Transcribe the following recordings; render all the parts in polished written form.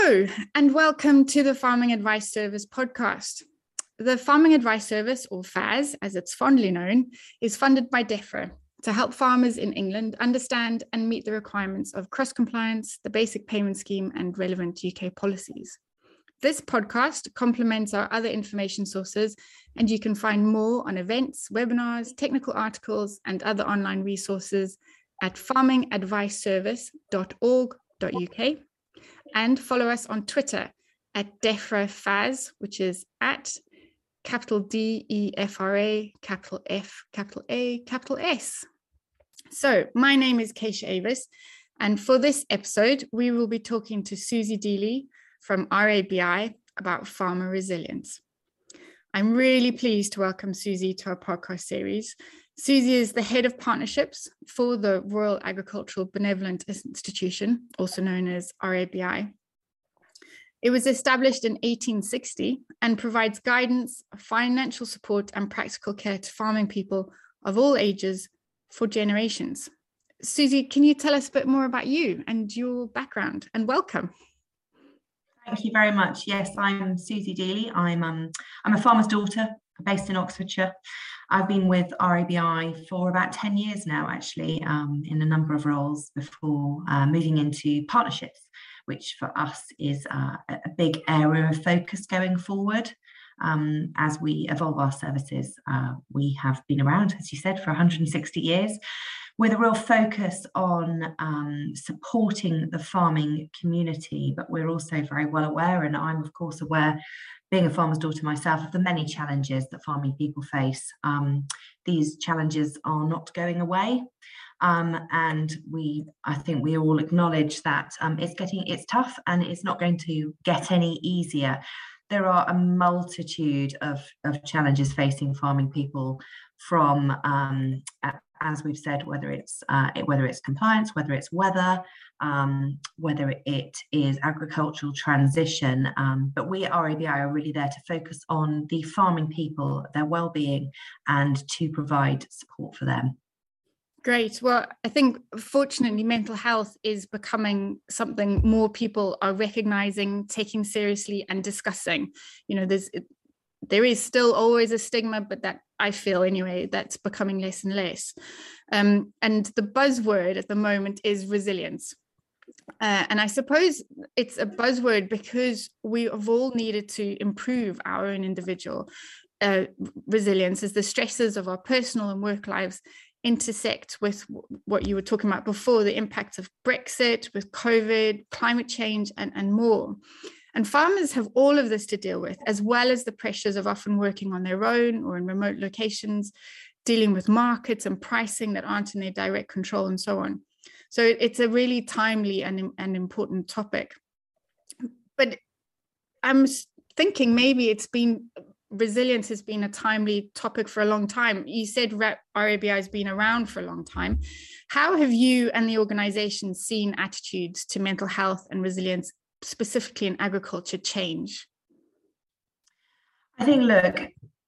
Hello, and welcome to the Farming Advice Service podcast. The Farming Advice Service, or FAS, as it's fondly known, is funded by DEFRA to help farmers in England understand and meet the requirements of cross-compliance, the Basic Payment Scheme, and relevant UK policies. This podcast complements our other information sources, and you can find more on events, webinars, technical articles, and other online resources at farmingadviceservice.org.uk. And follow us on Twitter at DEFRA-FAS, which is at capital DEFRA, capital F, capital A, capital S. So my name is Keisha Avis, and for this episode, we will be talking to Susie Deely from RABI about farmer resilience. I'm really pleased to welcome Susie to our podcast series. Susie is the head of partnerships for the Royal Agricultural Benevolent Institution, also known as RABI. It was established in 1860 and provides guidance, financial support, and practical care to farming people of all ages for generations. Susie, can you tell us a bit more about you and your background? And welcome. Thank you very much. Yes, I'm Susie Deely. I'm a farmer's daughter based in Oxfordshire. I've been with RABI for about 10 years now, actually, in a number of roles before moving into partnerships, which for us is a big area of focus going forward. As we evolve our services, we have been around, as you said, for 160 years, with a real focus on supporting the farming community. But we're also very well aware, and I'm of course aware, being a farmer's daughter myself, of the many challenges that farming people face. These challenges are not going away. And I think we all acknowledge that it's tough and it's not going to get any easier. There are a multitude of challenges facing farming people, from as we've said, whether it's compliance, whether it's weather, whether it is agricultural transition. But we at RABI are really there to focus on the farming people, their well-being, and to provide support for them. Great. Well, I think fortunately mental health is becoming something more people are recognizing, taking seriously, and discussing. You know, there is still always a stigma, but that I feel anyway, that's becoming less and less. And the buzzword at the moment is resilience. And I suppose it's a buzzword because we have all needed to improve our own individual resilience as the stresses of our personal and work lives intersect with what you were talking about before, the impacts of Brexit, with COVID, climate change, and more. And farmers have all of this to deal with, as well as the pressures of often working on their own or in remote locations, dealing with markets and pricing that aren't in their direct control, and so on. So it's a really timely and important topic. But I'm thinking maybe resilience has been a timely topic for a long time. You said RABI has been around for a long time. How have you and the organization seen attitudes to mental health and resilience, specifically in agriculture, change? I think, look,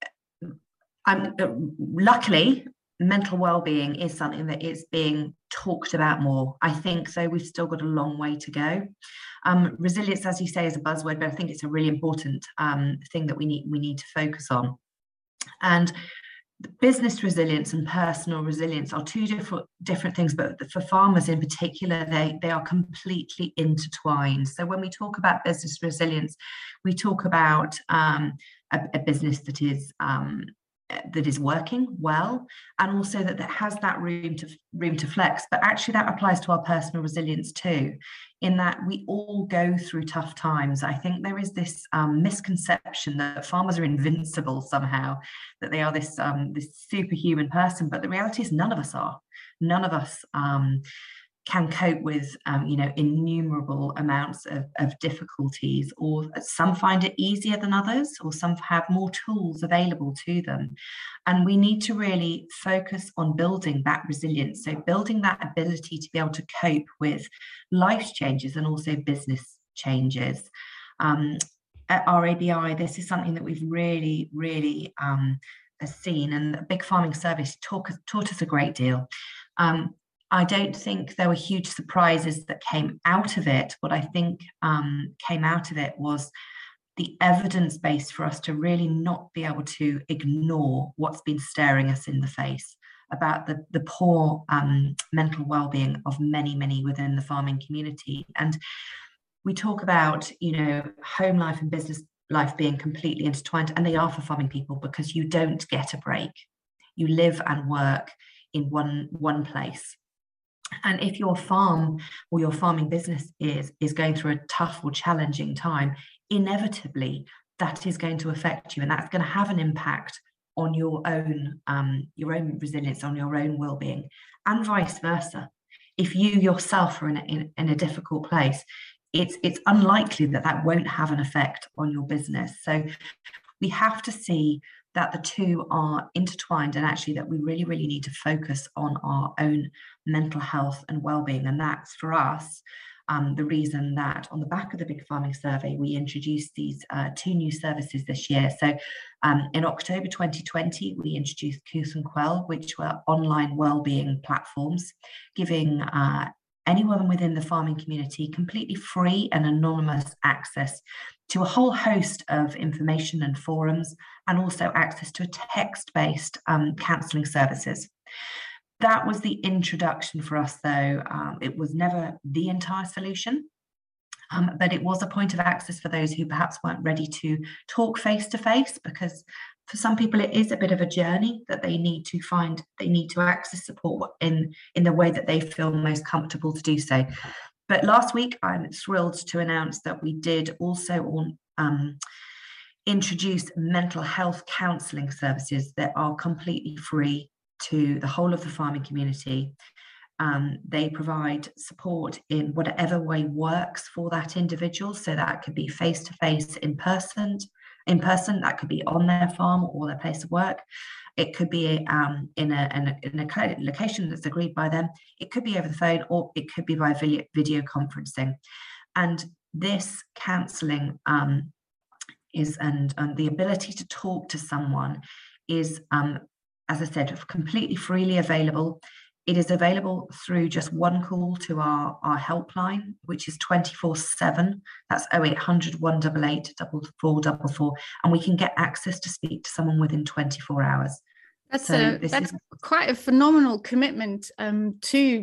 luckily, mental well-being is something that is being talked about more. I think so. We've still got a long way to go. Resilience, as you say, is a buzzword, but I think it's a really important thing that we need to focus on. And business resilience and personal resilience are two different things, but for farmers in particular, they are completely intertwined. So when we talk about business resilience, we talk about a business that is working well, and also that has that room to flex. But actually that applies to our personal resilience too, in that we all go through tough times. I think there is this misconception that farmers are invincible somehow, that they are this superhuman person, but the reality is none of us are. None of us can cope with innumerable amounts of difficulties, or some find it easier than others, or some have more tools available to them. And we need to really focus on building that resilience, so building that ability to be able to cope with life's changes and also business changes. At RABI, this is something that we've really seen, and the Big Farming Service taught us a great deal. I don't think there were huge surprises that came out of it. What I think came out of it was the evidence base for us to really not be able to ignore what's been staring us in the face about the poor mental well-being of many within the farming community. And we talk about, home life and business life being completely intertwined, and they are for farming people, because you don't get a break. You live and work in one place. And if your farm or your farming business is going through a tough or challenging time, inevitably that is going to affect you, and that's going to have an impact on your own resilience, on your own well-being, and vice versa. If you yourself are in a difficult place, it's unlikely that won't have an effect on your business. So we have to see that the two are intertwined, and actually that we really need to focus on our own mental health and well-being. And that's, for us, the reason that on the back of the Big Farming Survey, we introduced these 2 new services this year. So in October 2020, we introduced Cooth and Quell, which were online well-being platforms, giving anyone within the farming community completely free and anonymous access to a whole host of information and forums, and also access to a text-based counselling services. That was the introduction for us, though. It was never the entire solution, but it was a point of access for those who perhaps weren't ready to talk face-to-face, because for some people it is a bit of a journey that they need to access support in the way that they feel most comfortable to do so. But last week, I'm thrilled to announce that we did also introduce mental health counselling services that are completely free to the whole of the farming community. They provide support in whatever way works for that individual. So that could be face-to-face, in person, that could be on their farm or their place of work. It could be in a location that's agreed by them. It could be over the phone, or it could be by video conferencing. And this counselling is, and the ability to talk to someone is, as I said, completely freely available. It is available through just one call to our helpline, which is 24/7. That's 0800 188 4444, and we can get access to speak to someone within 24 hours. That's quite a phenomenal commitment to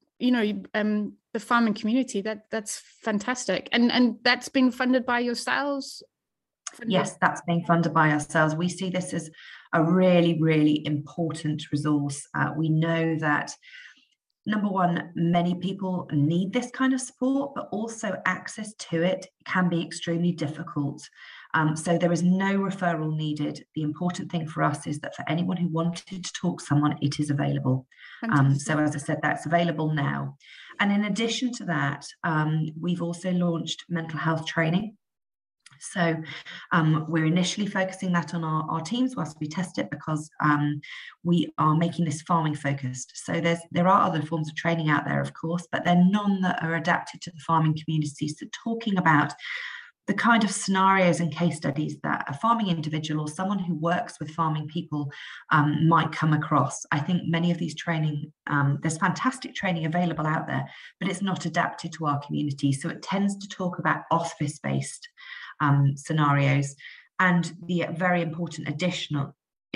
the farming community. That's fantastic, and that's been funded by yourselves. Yes, that's being funded by ourselves. We see this as a really important resource. We know that, number one, many people need this kind of support, but also access to it can be extremely difficult. So there is no referral needed. The important thing for us is that for anyone who wanted to talk to someone, it is available. So as I said, that's available now. And in addition to that, we've also launched mental health training. So we're initially focusing that on our teams whilst we test it, because we are making this farming focused. So there are other forms of training out there, of course, but they're none that are adapted to the farming community. So talking about the kind of scenarios and case studies that a farming individual or someone who works with farming people might come across. I think many of these training, there's fantastic training available out there, but it's not adapted to our community. So it tends to talk about office-based scenarios. And the very important additional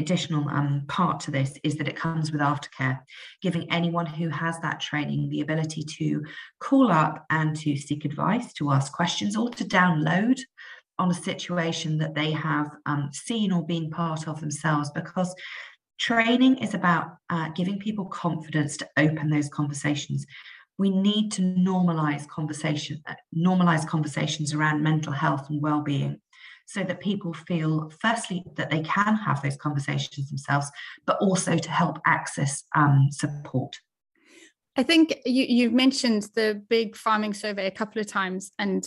part to this is that it comes with aftercare, giving anyone who has that training the ability to call up and to seek advice, to ask questions, or to download on a situation that they have seen or been part of themselves, because training is about giving people confidence to open those conversations. We need to normalize conversations around mental health and well-being, so that people feel, firstly, that they can have those conversations themselves, but also to help access support. I think you've mentioned the Big Farming Survey a couple of times, and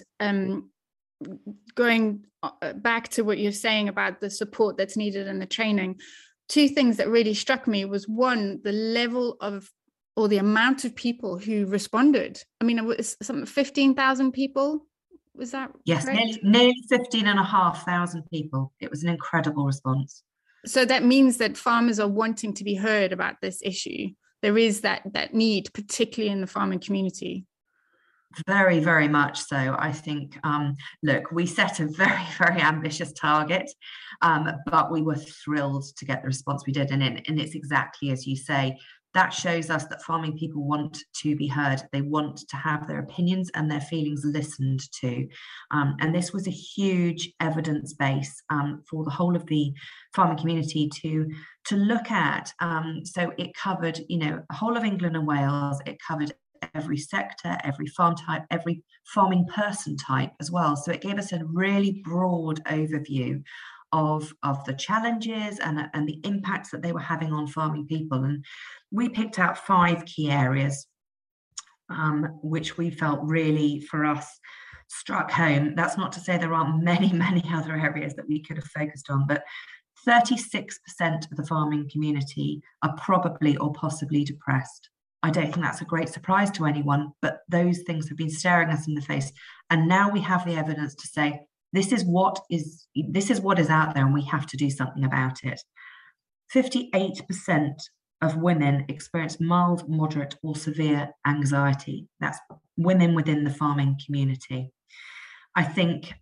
going back to what you're saying about the support that's needed in the training, 2 things that really struck me was, one, the level of, or the amount of people who responded. I mean, it was some 15,000 people. Was that yes, correct? Nearly 15,500 people. It was an incredible response. So that means that farmers are wanting to be heard about this issue. there is that need, particularly in the farming community. Very, very much so. I think, look, we set a very, very ambitious target, but we were thrilled to get the response we did. And it's exactly as you say, that shows us that farming people want to be heard. They want to have their opinions and their feelings listened to. And this was a huge evidence base for the whole of the farming community to look at. So it covered, the whole of England and Wales. It covered every sector, every farm type, every farming person type as well. So it gave us a really broad overview of the challenges and the impacts that they were having on farming people. And we picked out 5 key areas, which we felt really, for us, struck home. That's not to say there aren't many, many other areas that we could have focused on, but 36% of the farming community are probably or possibly depressed. I don't think that's a great surprise to anyone, but those things have been staring us in the face. And now we have the evidence to say, this is what is out there, and we have to do something about it. 58% of women experience mild, moderate, or severe anxiety. That's women within the farming community. I think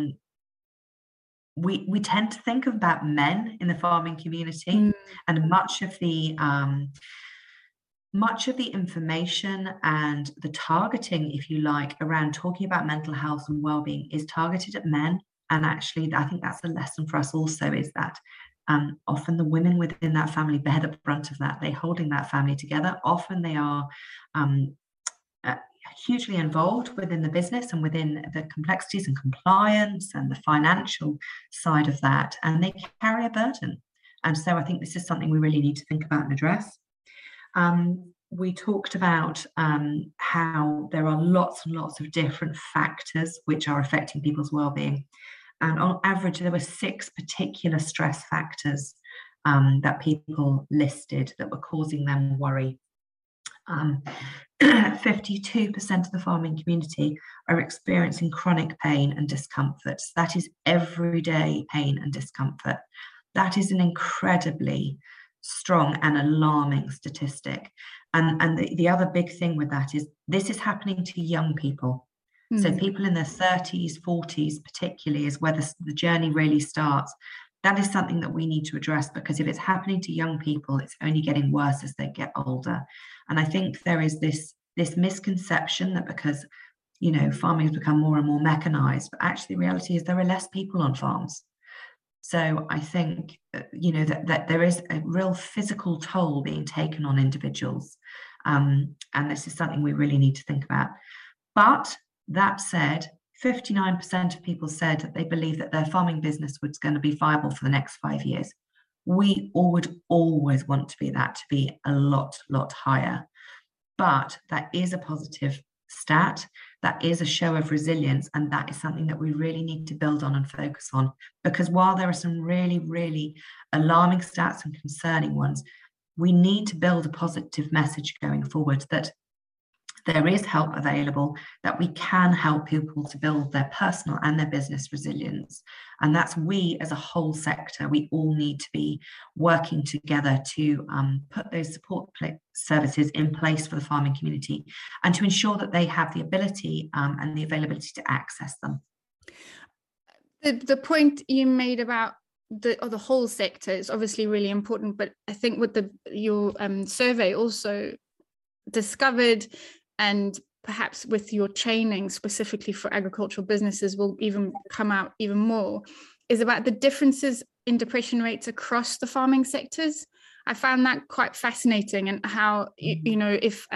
we tend to think about men in the farming community, and much of the information and the targeting, if you like, around talking about mental health and well-being is targeted at men. And actually, I think that's a lesson for us also, is that often the women within that family bear the brunt of that. They're holding that family together. Often they are hugely involved within the business and within the complexities and compliance and the financial side of that, and they carry a burden. And so I think this is something we really need to think about and address. We talked about how there are lots and lots of different factors which are affecting people's well-being. And on average, there were 6 particular stress factors that people listed that were causing them worry. 52% of the farming community are experiencing chronic pain and discomfort. So that is everyday pain and discomfort. That is an incredibly strong and alarming statistic. And the other big thing with that is this is happening to young people. So people in their 30s, 40s particularly is where the journey really starts. That is something that we need to address, because if it's happening to young people, it's only getting worse as they get older. And I think there is this misconception that because, farming has become more and more mechanized, but actually the reality is there are less people on farms. So I think, that there is a real physical toll being taken on individuals. And this is something we really need to think about. But that said, 59% of people said that they believe that their farming business was going to be viable for the next 5 years. We would always want to be a lot higher. But that is a positive stat. That is a show of resilience, and that is something that we really need to build on and focus on, because while there are some really, really alarming stats and concerning ones, we need to build a positive message going forward that there is help available, that we can help people to build their personal and their business resilience. And that's we as a whole sector, we all need to be working together to put those support services in place for the farming community and to ensure that they have the ability and the availability to access them. The point you made about the whole sector is obviously really important, but I think what your survey also discovered, and perhaps with your training specifically for agricultural businesses will even come out even more, is about the differences in depression rates across the farming sectors. I found that quite fascinating, and how, if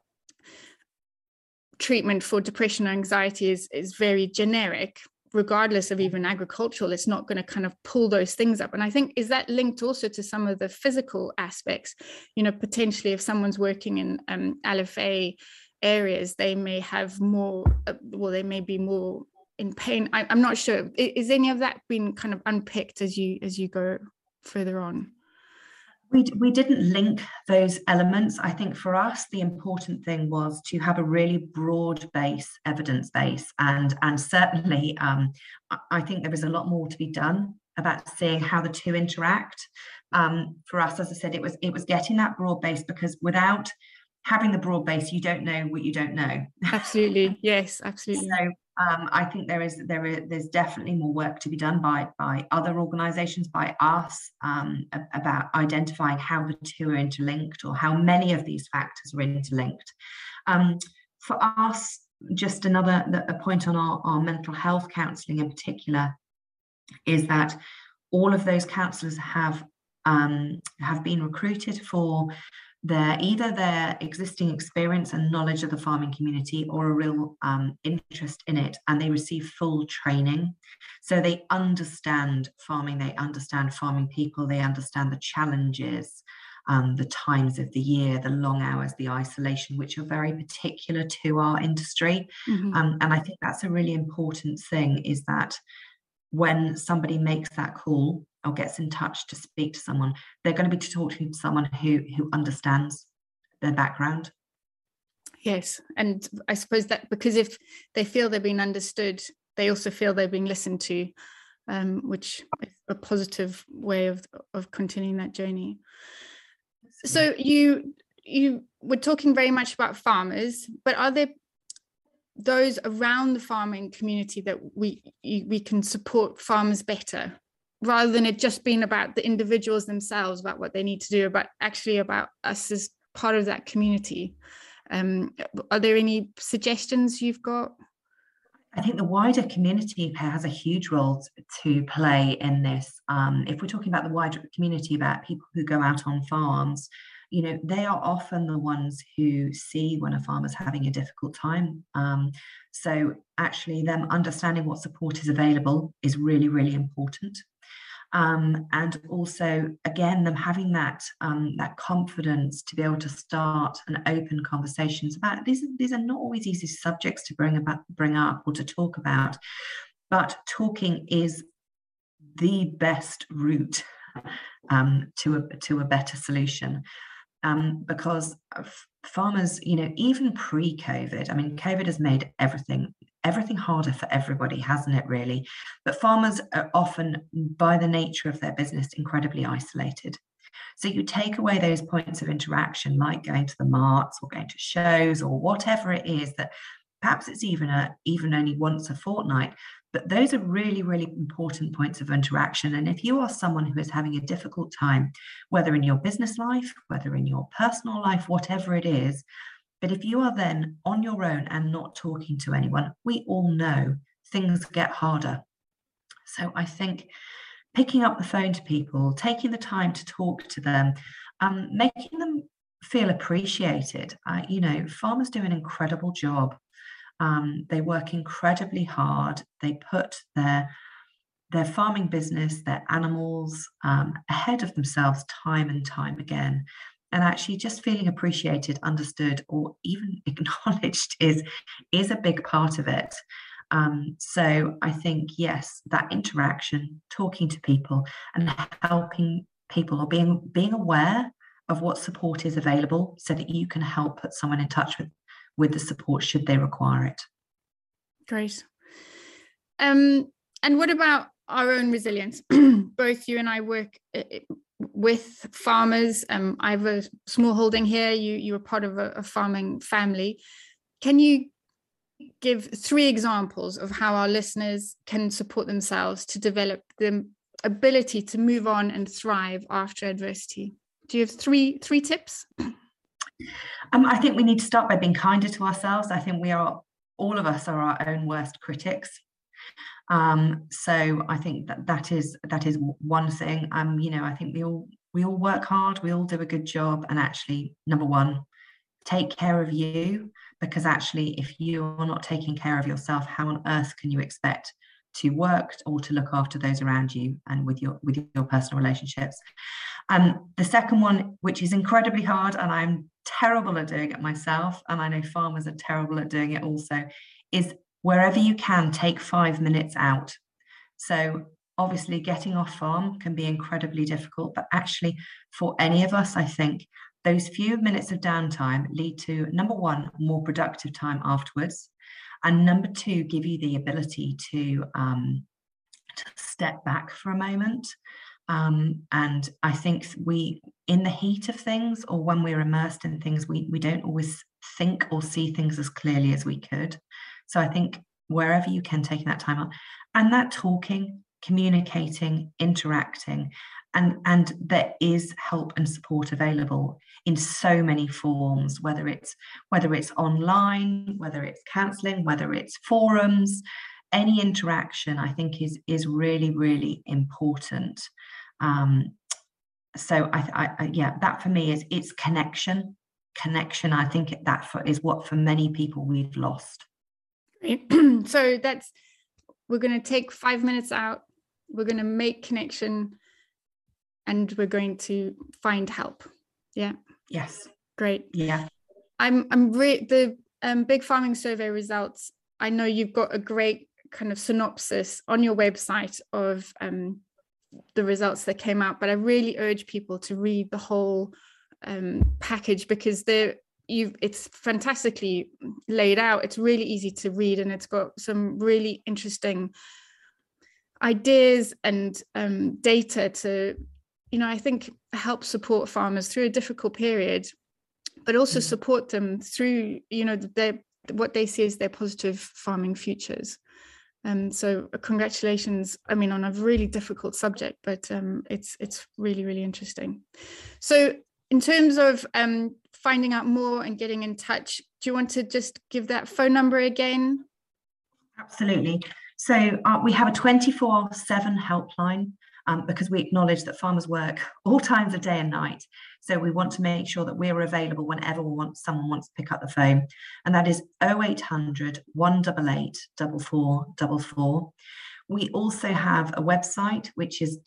treatment for depression or anxiety is very generic, regardless of even agricultural, it's not going to kind of pull those things up. And I think, is that linked also to some of the physical aspects? Potentially if someone's working in LFA areas, they may have more, they may be more in pain. I'm not sure. Is any of that been kind of unpicked as you go further on? We didn't link those elements. I think for us, the important thing was to have a really broad evidence base. And certainly, I think there is a lot more to be done about seeing how the two interact. For us, as I said, it was getting that broad base, because without having the broad base, you don't know what you don't know. Absolutely. Yes, absolutely. So I think there's definitely more work to be done by other organisations, by us, about identifying how the two are interlinked, or how many of these factors are interlinked. For us, just a point on our mental health counselling in particular is that all of those counsellors have been recruited for either their existing experience and knowledge of the farming community, or a real interest in it, and they receive full training. So they understand farming, they understand farming people, they understand the challenges, the times of the year, the long hours, the isolation, which are very particular to our industry. And I think that's a really important thing, is that when somebody makes that call or gets in touch to speak to someone, they're going to be talking to someone who understands their background. Yes, and I suppose that because if they feel they're being understood, they also feel they're being listened to, which is a positive way of continuing that journey. So you were talking very much about farmers, but are there those around the farming community that we can support farmers better, rather than it just being about the individuals themselves, about what they need to do, but actually about us as part of that community? Are there any suggestions you've got? I think the wider community has a huge role to play in this. If we're talking about the wider community, about people who go out on farms, they are often the ones who see when a farmer's having a difficult time. So actually them understanding what support is available is really, really important. And also, again, them having that confidence to be able to start an open conversations about these are not always easy subjects to bring up or to talk about, but talking is the best route to a better solution. Because farmers, even pre-COVID, I mean, COVID has made everything harder for everybody, hasn't it, really? But farmers are often, by the nature of their business, incredibly isolated. So you take away those points of interaction, like going to the marts or going to shows or whatever it is, that perhaps it's even only once a fortnight. But those are really, really important points of interaction. And if you are someone who is having a difficult time, whether in your business life, whether in your personal life, whatever it is, but if you are then on your own and not talking to anyone, we all know things get harder. So I think picking up the phone to people, taking the time to talk to them, making them feel appreciated. Farmers do an incredible job. They work incredibly hard. They put their farming business, their animals, ahead of themselves time and time again. And actually just feeling appreciated, understood, or even acknowledged is a big part of it. So I think, yes, that interaction, talking to people and helping people, or being aware of what support is available, so that you can help put someone in touch with the support should they require it. Great. And what about our own resilience? Both you and I work with farmers. I have a small holding here. You are part of a farming family. Can you give 3 examples of how our listeners can support themselves to develop the ability to move on and thrive after adversity? Do you have three tips? I think we need to start by being kinder to ourselves. I think all of us are our own worst critics. So I think that is one thing. I think we all work hard, we all do a good job, and actually, number one, take care of you, because actually, if you're not taking care of yourself, how on earth can you expect to work or to look after those around you and with your personal relationships? The second one, which is incredibly hard, and I'm terrible at doing it myself, and I know farmers are terrible at doing it also, is wherever you can, take 5 minutes out. So obviously getting off farm can be incredibly difficult, but actually for any of us, I think those few minutes of downtime lead to, number one, more productive time afterwards, and number two, give you the ability to step back for a moment, And I think we, in the heat of things, or when we're immersed in things, we don't always think or see things as clearly as we could. So I think wherever you can, taking that time out, and that talking, communicating, interacting, and there is help and support available in so many forms, whether it's online, whether it's counselling, whether it's forums. Any interaction, I think, is really, really important. So I yeah, that for me it's connection. I think that is what for many people we've lost. Great. So we're going to take 5 minutes out. We're going to make connection, and we're going to find help. Yeah. Yes. Great. Yeah. The Big Farming Survey results, I know you've got a great kind of synopsis on your website of the results that came out, but I really urge people to read the whole package, because it's fantastically laid out. It's really easy to read, and it's got some really interesting ideas and data to, I think, help support farmers through a difficult period, but also support them through, what they see as their positive farming futures. So congratulations, on a really difficult subject, but it's really, really interesting. So in terms of finding out more and getting in touch, do you want to just give that phone number again? Absolutely. So we have a 24/7 helpline, because we acknowledge that farmers work all times of day and night. So we want to make sure that we're available whenever someone wants to pick up the phone. And that is 0800 188 4444. We also have a website, which is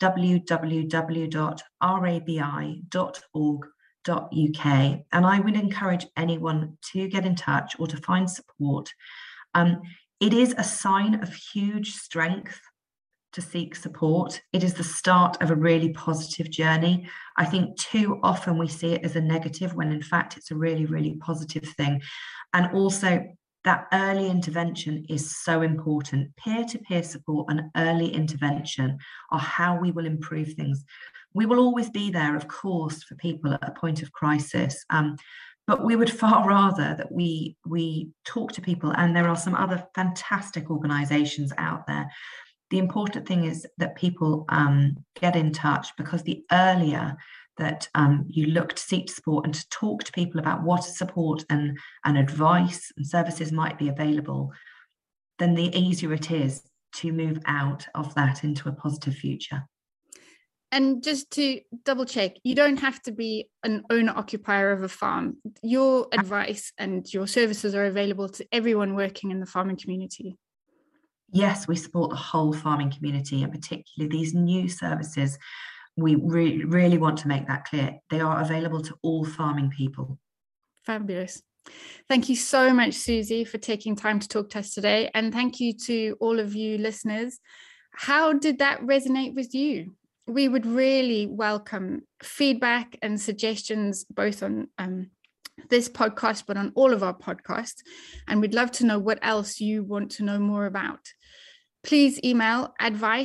www.rabi.org.uk. And I would encourage anyone to get in touch or to find support. It is a sign of huge strength to seek support. It is the start of a really positive journey. I think too often we see it as a negative, when in fact it's a really, really positive thing. And also that early intervention is so important. Peer-to-peer support and early intervention are how we will improve things. We will always be there, of course, for people at a point of crisis. But we would far rather that we talk to people, and there are some other fantastic organisations out there. The important thing is that people get in touch, because the earlier that you look to seek support and to talk to people about what support and advice and services might be available, then the easier it is to move out of that into a positive future. And just to double check, you don't have to be an owner-occupier of a farm. Your advice and your services are available to everyone working in the farming community. Yes, we support the whole farming community, and particularly these new services. We really want to make that clear. They are available to all farming people. Fabulous. Thank you so much, Susie, for taking time to talk to us today. And thank you to all of you listeners. How did that resonate with you? We would really welcome feedback and suggestions, both on this podcast, but on all of our podcasts. And we'd love to know what else you want to know more about. Please email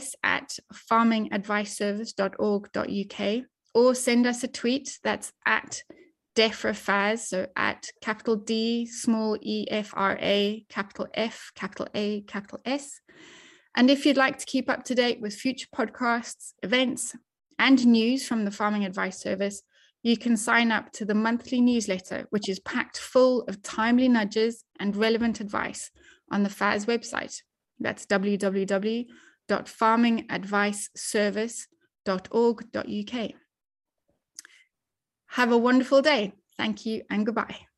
advice@farmingadviceservice.org.uk, or send us a tweet. That's at DEFRA, so at capital D, small EFRA, capital F, capital A, capital S. And if you'd like to keep up to date with future podcasts, events, and news from the Farming Advice Service, you can sign up to the monthly newsletter, which is packed full of timely nudges and relevant advice on the FAS website. That's www.farmingadviceservice.org.uk. Have a wonderful day. Thank you and goodbye.